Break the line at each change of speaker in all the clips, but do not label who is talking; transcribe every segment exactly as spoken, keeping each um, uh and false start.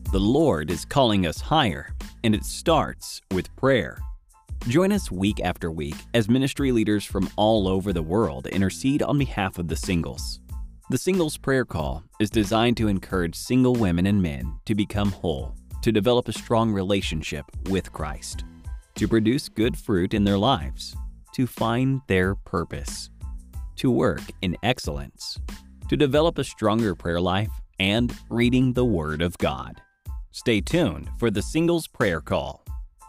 The Lord is calling us higher, and it starts with prayer. Join us week after week as ministry leaders from all over the world intercede on behalf of the singles. The Singles Prayer Call is designed to encourage single women and men to become whole, to develop a strong relationship with Christ, to produce good fruit in their lives, to find their purpose, to work in excellence, to develop a stronger prayer life, and reading the Word of God. Stay tuned for the Singles Prayer Call.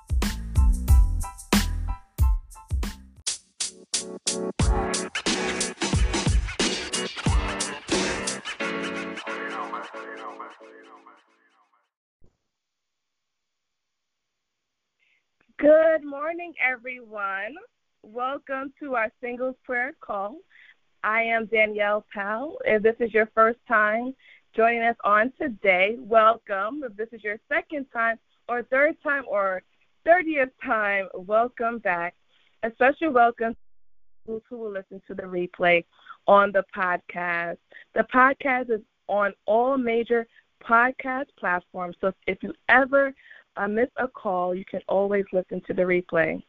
Good morning, everyone. Welcome to our Singles Prayer Call. I am Danielle Powell. If this is your first time joining us on today, welcome. If this is your second time or third time or thirtieth time, welcome back. A special welcome to those who will listen to the replay on the podcast. The podcast is on all major podcast platforms, so if you ever uh, miss a call, you can always listen to the replay.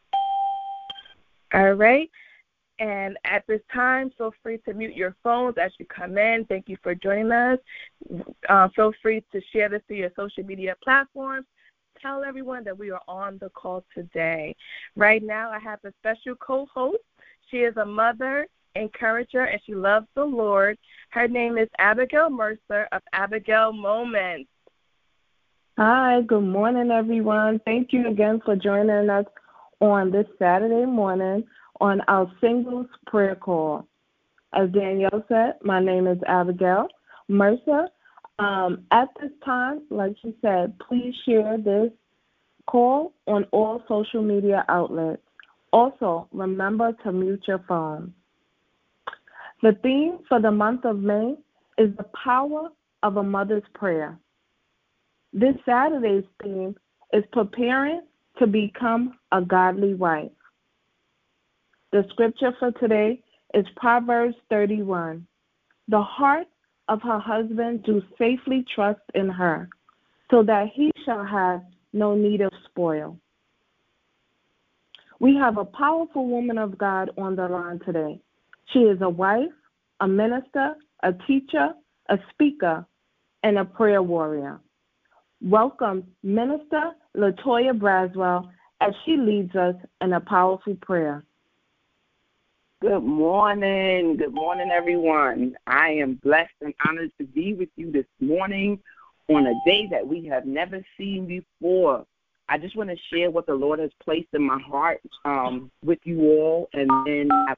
All right. And at this time, feel free to mute your phones as you come in. Thank you for joining us. Uh, feel free to share this to your social media platforms. Tell everyone that we are on the call today. Right now, I have a special co-host. She is a mother, encourager, and she loves the Lord. Her name is Abigail Mercer of Abigail Moments.
Hi, good morning, everyone. Thank you again for joining us on this Saturday morning on our Singles Prayer Call. As Danielle said, my name is Abigail Mercer. Um, at this time, like she said, please share this call on all social media outlets. Also, remember to mute your phone. The theme for the month of May is the power of a mother's prayer. This Saturday's theme is preparing to become a godly wife. The scripture for today is Proverbs thirty-one. The heart of her husband do safely trust in her, so that he shall have no need of spoil. We have a powerful woman of God on the line today. She is a wife, a minister, a teacher, a speaker, and a prayer warrior. Welcome, Minister Latoya Braswell, as she leads us in a powerful prayer.
Good morning. Good morning, everyone. I am blessed and honored to be with you this morning on a day that we have never seen before. I just want to share what the Lord has placed in my heart um, with you all, and then I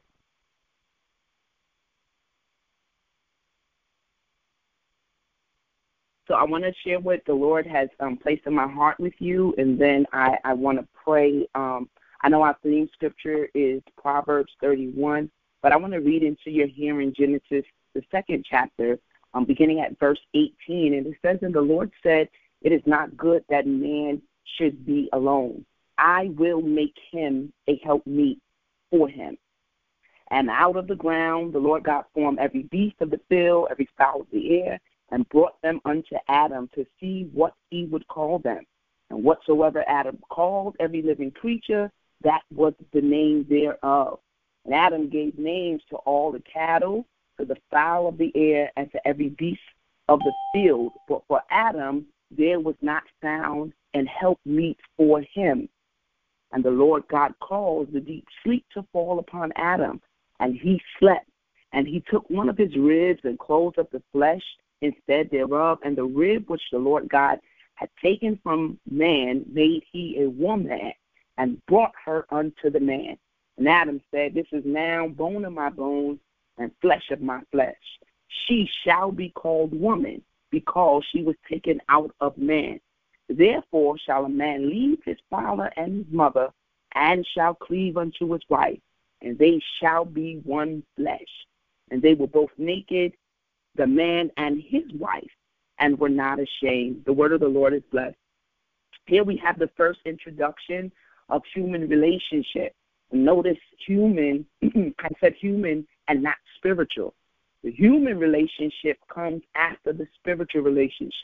So I want to share what the Lord has um, placed in my heart with you, and then I, I want to pray. Um, I know our theme scripture is Proverbs thirty-one, but I want to read into your hearing Genesis, the second chapter, um, beginning at verse eighteen. And it says, "And the Lord said, it is not good that man should be alone. I will make him a helpmeet for him. And out of the ground the Lord God formed every beast of the field, every fowl of the air, and brought them unto Adam to see what he would call them. And whatsoever Adam called every living creature, that was the name thereof. And Adam gave names to all the cattle, to the fowl of the air, and to every beast of the field. But for Adam there was not found an helpmeet for him. And the Lord God caused the deep sleep to fall upon Adam, and he slept. And he took one of his ribs and closed up the flesh instead thereof, and the rib which the Lord God had taken from man made he a woman, and brought her unto the man. And Adam said, This is now bone of my bones and flesh of my flesh. She shall be called woman, because she was taken out of man. Therefore shall a man leave his father and his mother, and shall cleave unto his wife, and they shall be one flesh. And they were both naked, the man and his wife, and were not ashamed." The word of the Lord is blessed. Here we have the first introduction of human relationship. Notice human, I said human and not spiritual. The human relationship comes after the spiritual relationship.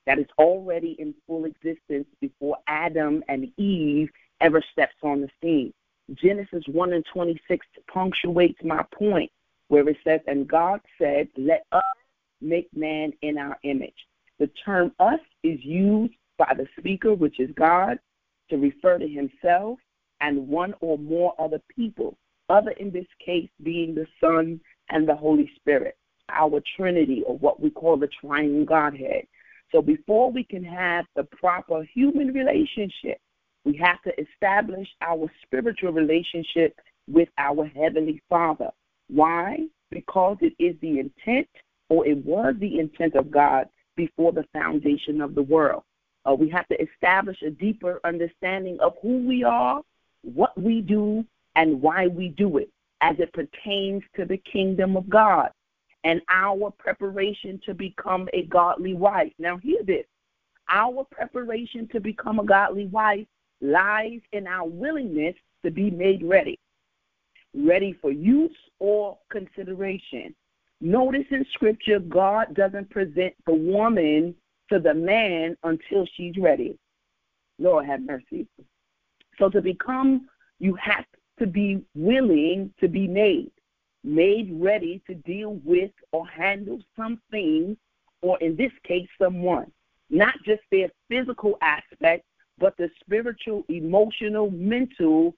that is already in full existence before Adam and Eve ever steps on the scene. Genesis one and twenty-six punctuates my point where it says, and God said, let us make man in our image. The term us is used by the speaker, which is God, to refer to himself and one or more other people, other in this case being the Son and the Holy Spirit, our Trinity, or what we call the triune Godhead. So before we can have the proper human relationship, we have to establish our spiritual relationship with our Heavenly Father. Why? Because it is the intent, or it was the intent of God before the foundation of the world. Uh, we have to establish a deeper understanding of who we are, what we do, and why we do it as it pertains to the kingdom of God and our preparation to become a godly wife. Now, hear this. Our preparation to become a godly wife lies in our willingness to be made ready, ready for use or consideration. Notice in Scripture, God doesn't present the woman to the man until she's ready. Lord have mercy. So to become, you have to be willing to be made, made ready to deal with or handle something, or in this case, someone. Not just their physical aspect, but the spiritual, emotional, mental,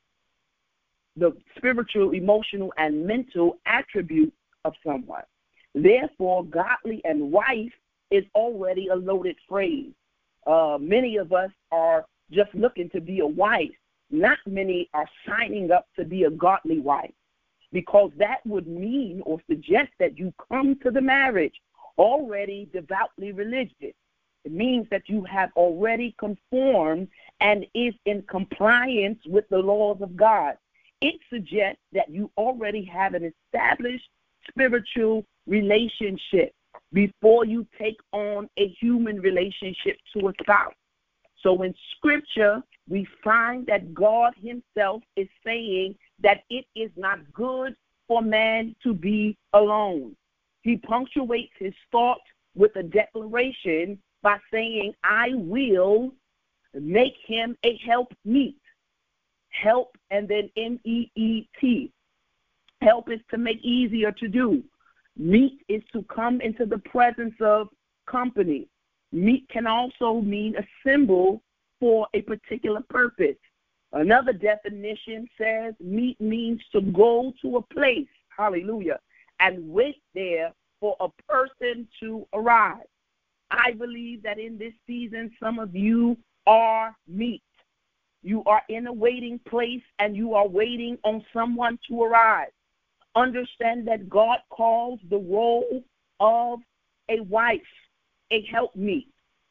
the spiritual, emotional, and mental attribute of someone. Therefore, godly and wife is already a loaded phrase. Uh, many of us are just looking to be a wife. Not many are signing up to be a godly wife, because that would mean or suggest that you come to the marriage already devoutly religious. It means that you have already conformed and is in compliance with the laws of God. It suggests that you already have an established spiritual relationship before you take on a human relationship to a spouse. So in Scripture, we find that God himself is saying that it is not good for man to be alone. He punctuates his thought with a declaration by saying, I will make him a helpmeet. Help, and then M E E T. Help is to make easier to do. Meet is to come into the presence of company. Meet can also mean a symbol for a particular purpose. Another definition says meet means to go to a place, hallelujah, and wait there for a person to arrive. I believe that in this season, some of you are meet. You are in a waiting place and you are waiting on someone to arrive. Understand that God calls the role of a wife a helpmeet.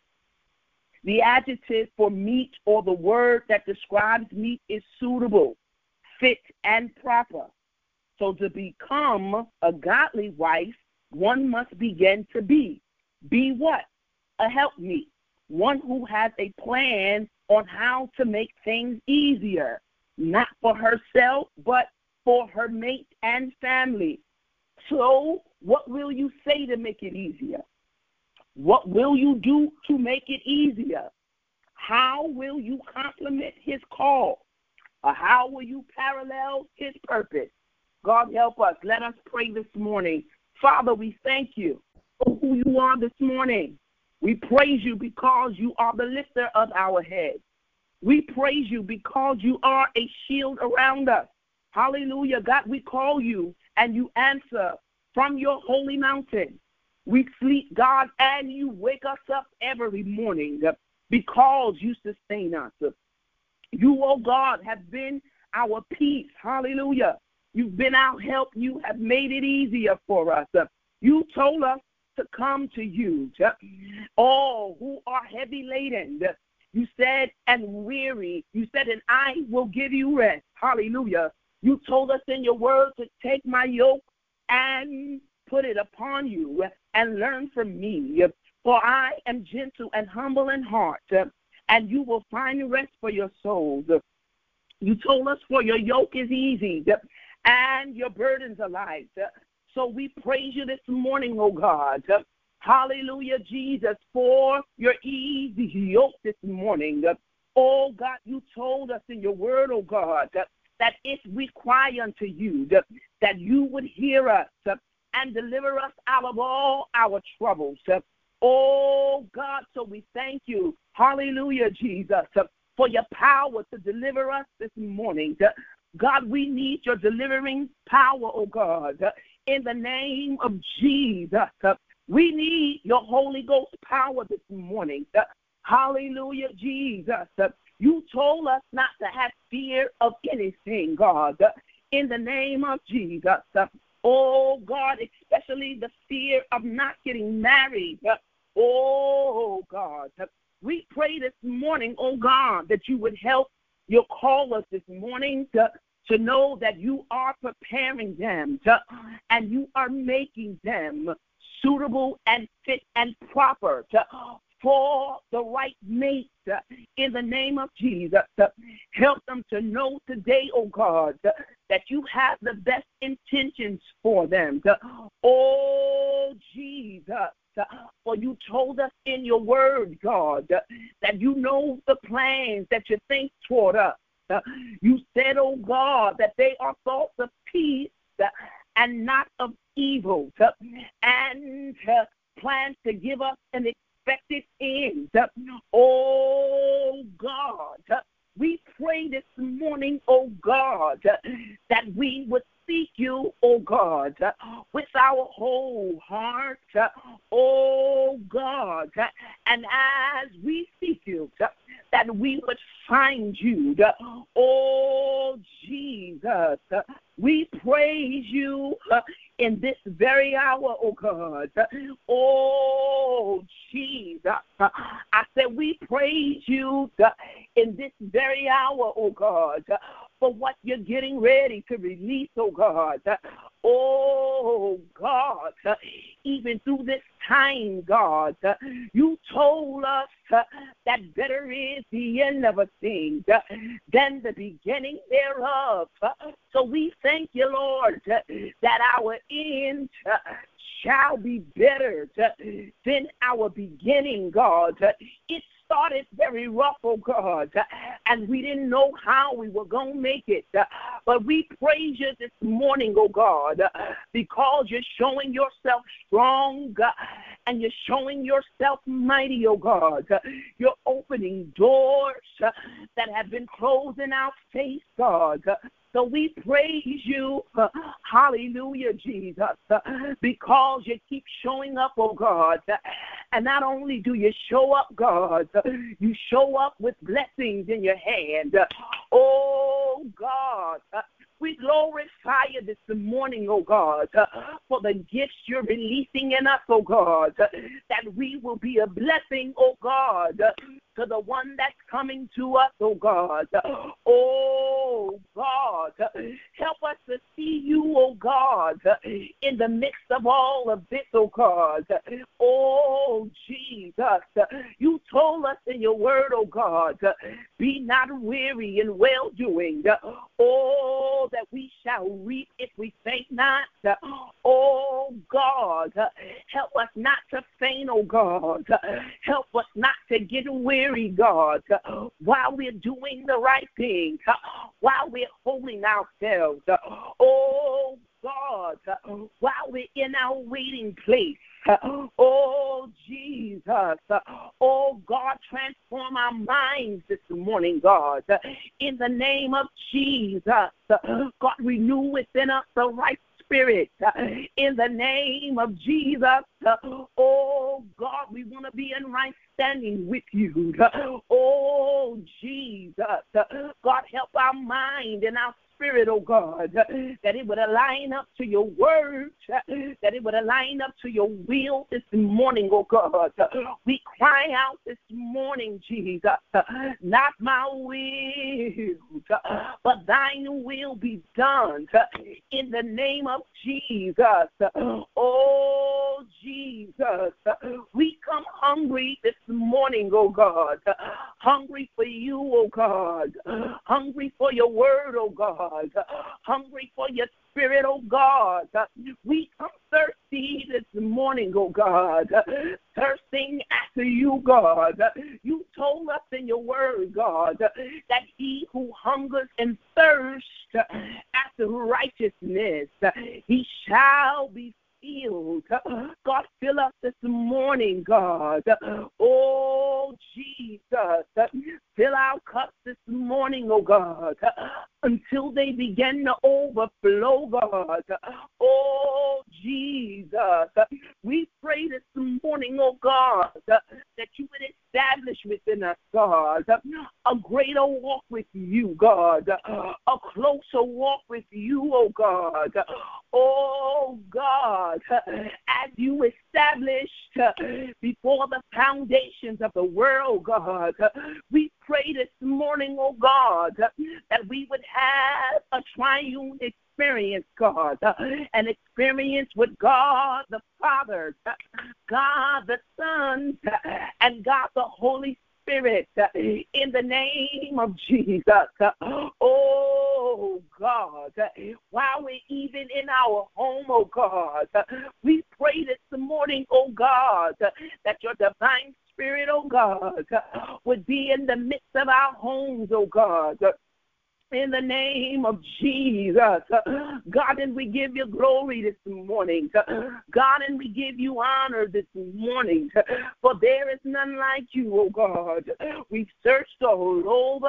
The adjective for meet, or the word that describes meet, is suitable, fit, and proper. So to become a godly wife, one must begin to be. Be what? A helpmeet. One who has a plan on how to make things easier, not for herself, but for her mate and family. So what will you say to make it easier? What will you do to make it easier? How will you complement his call? Or how will you parallel his purpose? God help us. Let us pray this morning. Father, we thank you for who you are this morning. We praise you because you are the lifter of our head. We praise you because you are a shield around us. Hallelujah. God, we call you and you answer from your holy mountain. We sleep, God, and you wake us up every morning because you sustain us. You, oh God, have been our peace. Hallelujah. You've been our help. You have made it easier for us. You told us to come to you, all who are heavy laden. You said, and weary. You said, and I will give you rest. Hallelujah. You told us in your word to take my yoke and put it upon you and learn from me. For I am gentle and humble in heart, and you will find rest for your souls. You told us, for your yoke is easy and your burdens are light. So we praise you this morning, oh God. Hallelujah, Jesus, for your easy yoke this morning. Oh, God, you told us in your word, oh, God, that if we cry unto you, that you would hear us and deliver us out of all our troubles. Oh, God, so we thank you, hallelujah, Jesus, for your power to deliver us this morning. God, we need your delivering power, oh, God, in the name of Jesus. We need your Holy Ghost power this morning. Hallelujah, Jesus. You told us not to have fear of anything, God, in the name of Jesus. Oh, God, especially the fear of not getting married. Oh, God, we pray this morning, oh, God, that you would help your callers this morning to, to know that you are preparing them to, and you are making them suitable and fit and proper to, for the right mate uh, in the name of Jesus. Uh, help them to know today, oh God, uh, that you have the best intentions for them. Uh, oh, Jesus, uh, for you told us in your word, God, uh, that you know the plans that you think toward us. Uh, you said, oh God, that they are thoughts of peace uh, and not of evil, uh, and uh, plans to give us an expected end. Oh, God, we pray this morning, oh, God, that we would seek you, oh, God, with our whole heart, oh, God, and as we seek you, that we would find you, oh, Jesus. We praise you in this very hour, oh God. Oh, Jesus. I said we praise you in this very hour, oh God, for what you're getting ready to release, oh God. Oh, God, even through this time, God, you told us that better is the end of a thing than the beginning thereof. So we thank you, Lord, that our end shall be better than our beginning, God. It started very rough, oh God, and we didn't know how we were going to make it. But we praise you this morning, oh God, because you're showing yourself strong and you're showing yourself mighty, oh God. You're opening doors that have been closed in our face, God. So we praise you, uh, hallelujah, Jesus, uh, because you keep showing up, oh God. And not only do you show up, God, uh, you show up with blessings in your hand. Uh, oh, God, uh, we glorify you this morning, oh God, uh, for the gifts you're releasing in us, oh God, uh, that we will be a blessing, oh God, uh, to the one that's coming to us, oh God. Oh, God, help us to see you, oh God, in the midst of all of this, oh God. Oh, Jesus, you told us in your word, oh God, be not weary in well-doing. Oh, that we shall reap if we faint not. Oh, God, help us not to faint, oh God. Help us not to get weary, God, while we're doing the right thing, while we're holding ourselves. Oh, God, while we're in our waiting place. Oh, Jesus. Oh, God, transform our minds this morning, God. In the name of Jesus, God, renew within us the right spirit. In the name of Jesus, oh, God, we want to be in right standing with you. Oh, Jesus. God, help our mind and our spirit, oh God, that it would align up to your word, that it would align up to your will this morning, oh God. We cry out this morning, Jesus, not my will, but thine will be done in the name of Jesus. Oh, Jesus, we come hungry this morning, oh God, hungry for you, oh God, hungry for your word, oh God, hungry for your spirit, oh God. We come thirsty thirsty this morning, oh God, thirsting after you, God. You told us in your word, God, that he who hungers and thirsts after righteousness, he shall be filled. God, fill us this morning, God. Oh, Jesus, fill our cups this morning, oh God, until they begin to overflow, God. Oh, Jesus, we pray this morning, oh God, that you would establish within us, God, a greater walk with you, God, a closer walk with you, oh God. Oh, God, as you established before the foundations of the world, God, we pray this morning, oh God, that we would have a triune experience, God, an experience with God the Father, God the Son, and God the Holy Spirit, in the name of Jesus. Oh, God, while we're even in our home, oh God, we pray this morning, oh God, that your divine Spirit, oh God, would be in the midst of our homes, oh God. In the name of Jesus, God, and we give you glory this morning. God, and we give you honor this morning. For there is none like you, oh God. We've searched all over,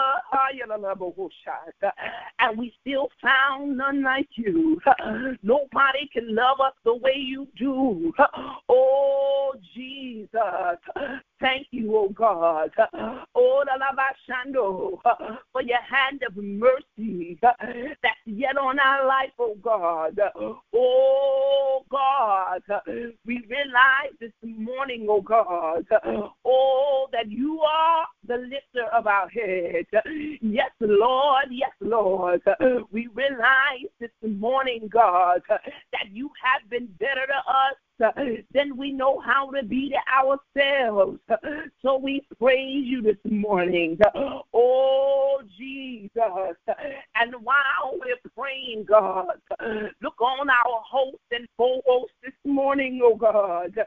and we still found none like you. Nobody can love us the way you do. Oh, Jesus. Thank you, oh God. Oh, for your hand of mercy that's yet on our life, oh God. Oh, God. We realize this morning, oh God, oh, that you are the lifter of our head. Yes, Lord. Yes, Lord. We realize this morning, God, that you have been better to us then we know how to be to ourselves. So we praise you this morning. Oh, Jesus. And while we're praying, God, look on our host and co-host this morning, oh God. God,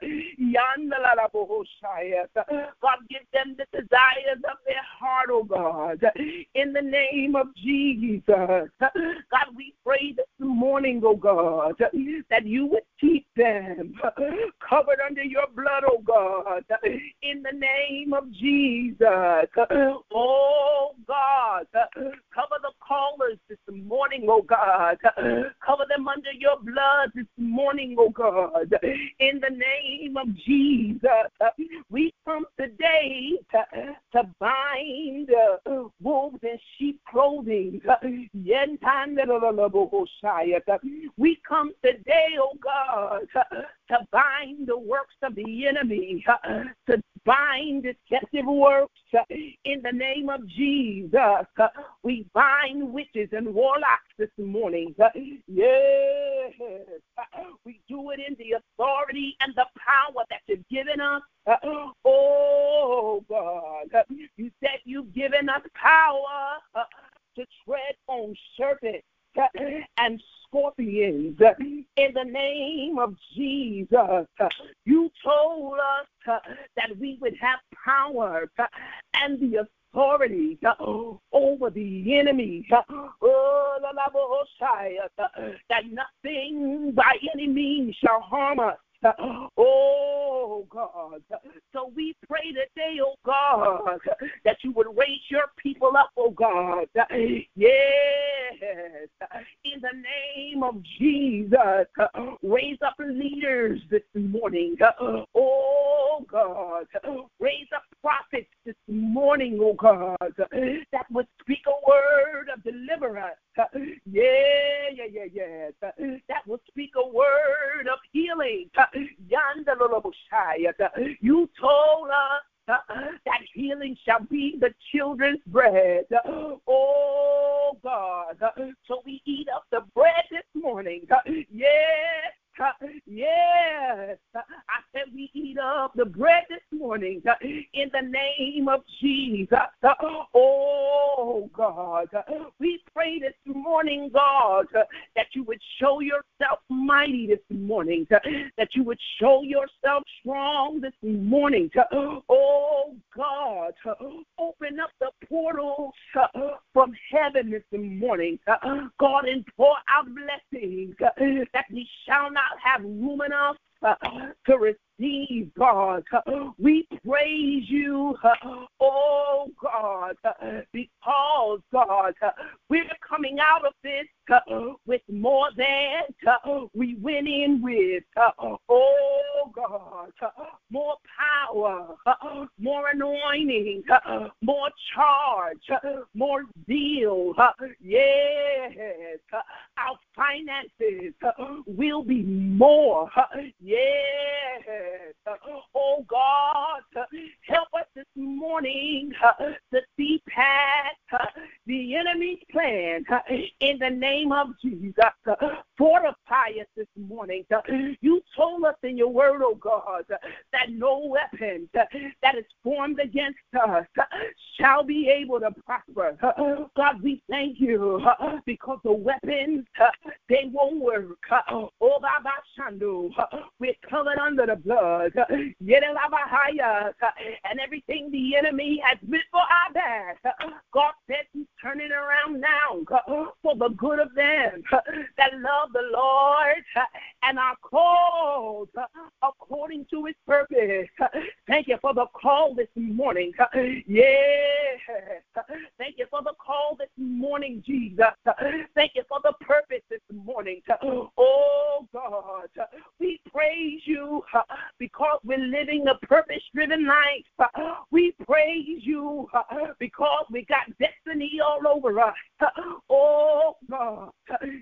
give them the desires of their heart, oh God. In the name of Jesus. God, we pray this morning, oh God, that you would keep them covered under your blood, oh God, in the name of Jesus. Oh God, cover the callers this morning, oh God. Cover them under your blood this morning, oh God, in the name of Jesus. We come today to, to bind uh, wolves in sheep clothing. We come today, oh God, to bind the works of the enemy, to bind deceptive works in the name of Jesus. We bind witches and warlocks this morning. Yes, we do it in the authority and the power that you've given us. Oh, God, you said you've given us power to tread on serpents and scorpions in the name of Jesus. You told us that we would have power and the authority over the enemy. Oh, that nothing by any means shall harm us. Oh, God. So we pray today, oh, God, that you would raise your people up, oh, God. Yes. In the name of Jesus, raise up leaders this morning. Oh, God. Raise up prophets this morning, oh, God, that would speak a word of deliverance. Yeah, yeah, yeah, yeah. That will speak a word of healing. You told us that healing shall be the children's bread. Oh, God. So we eat up the bread this morning. Yes. Yes, I said we eat up the bread this morning in the name of Jesus. Oh, God, we pray this morning, God, that you would show yourself mighty this morning. morning, that you would show yourself strong this morning. Oh, God, open up the portals from heaven this morning, God, and pour out blessings that we shall not have room enough Uh, to receive, God. Uh, we praise you, uh, oh God, uh, because, God, uh, we're coming out of this uh, with more than uh, we went in with. Uh, oh God, uh, more power, uh, more anointing, uh, more charge, uh, more zeal. Uh, yes, uh, our finances uh, will be more. Uh, Yes. Oh, God, help us this morning to see past the enemy's plan in the name of Jesus. Fortify us this morning. You told us in your word, oh God, that no weapon that is formed against us shall be able to prosper. God, we thank you because the weapons, they won't work. Oh, Baba Shandu. We're covered under the blood. And everything the enemy has meant for our bad, God said he's turning around now for the good of them that love the Lord and are called according to his purpose. Thank you for the call this morning. Yes. Thank you for the call this morning, Jesus. Thank you for the purpose this morning. Oh, God, we praise you uh, because we're living a purpose-driven life. Uh, we praise you uh, because we got destiny all over us. Uh, oh, God. And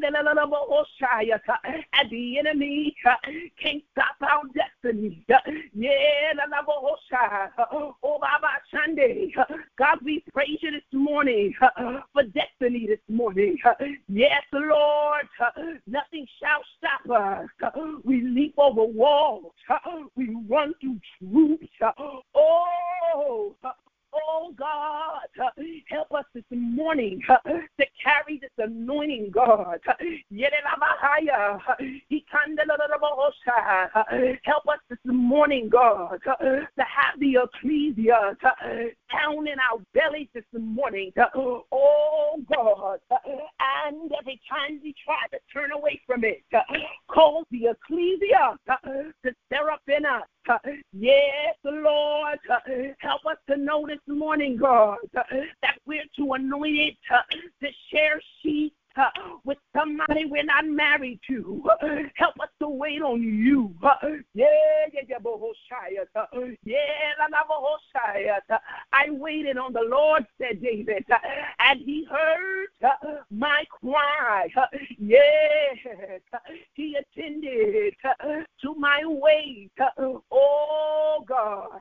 the enemy uh, can't stop our destiny. Uh, yeah, oh, Baba Sunday. Uh, God, we praise you this morning uh, for destiny this morning. Uh, yes, Lord, uh, nothing shall stop us. Uh, we leap over walls. Uh, we run through troops. Uh, oh, uh, Oh, God, uh, help us this morning uh, to carry this anointing, God. Uh, help us this morning, God, uh, to have the ecclesia uh, down in our bellies this morning. Uh, oh, God, uh, and every time we try to turn away from it, uh, cause the ecclesia uh, to stir up in us. Uh, yes, Lord, uh, help us to know this morning, God, uh, that we're too anointed uh, to share sheep Uh, with somebody we're not married to. Uh, help us to wait on you. Uh, yeah, yeah, yeah, Bohoshaya. Uh, yeah, la, la, Bohoshaya. Uh, I waited on the Lord, said David, uh, and he heard uh, my cry. Uh, yes, uh, he attended uh, to my wait. Uh, oh, God.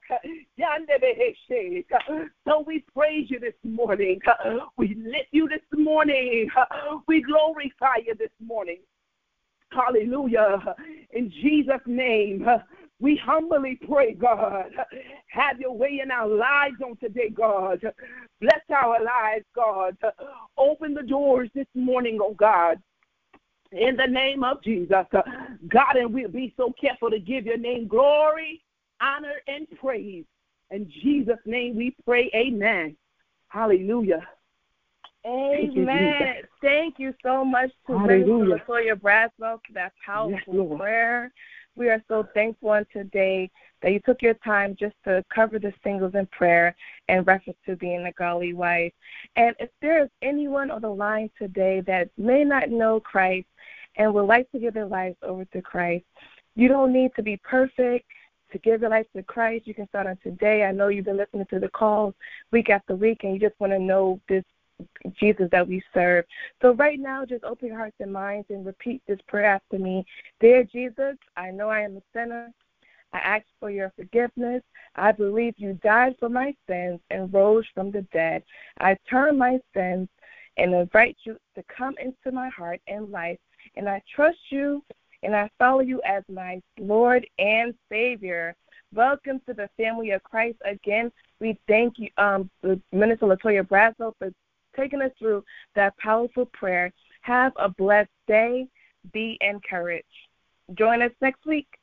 Uh, so we praise you this morning. Uh, we lift you this morning. Uh, We glorify you this morning. Hallelujah. In Jesus' name, we humbly pray, God. Have your way in our lives on today, God. Bless our lives, God. Open the doors this morning, oh God. In the name of Jesus. God, and we'll be so careful to give your name glory, honor, and praise. In Jesus' name we pray, amen. Hallelujah.
Amen. Thank you so much to Minister Latoya Braswell for that powerful yes, prayer. We are so thankful on today that you took your time just to cover the singles in prayer in reference to being a godly wife. And if there is anyone on the line today that may not know Christ and would like to give their lives over to Christ, you don't need to be perfect to give your life to Christ. You can start on today. I know you've been listening to the calls week after week, and you just want to know this Jesus that we serve. So right now, just open your hearts and minds and repeat this prayer after me. Dear Jesus, I know I am a sinner. I ask for your forgiveness. I believe you died for my sins and rose from the dead. I turn my sins and invite you to come into my heart and life. And I trust you and I follow you as my Lord and Savior. Welcome to the family of Christ. Again, we thank you, um, Minister Latoya Braswell, for taking us through that powerful prayer. Have a blessed day. Be encouraged. join us next week.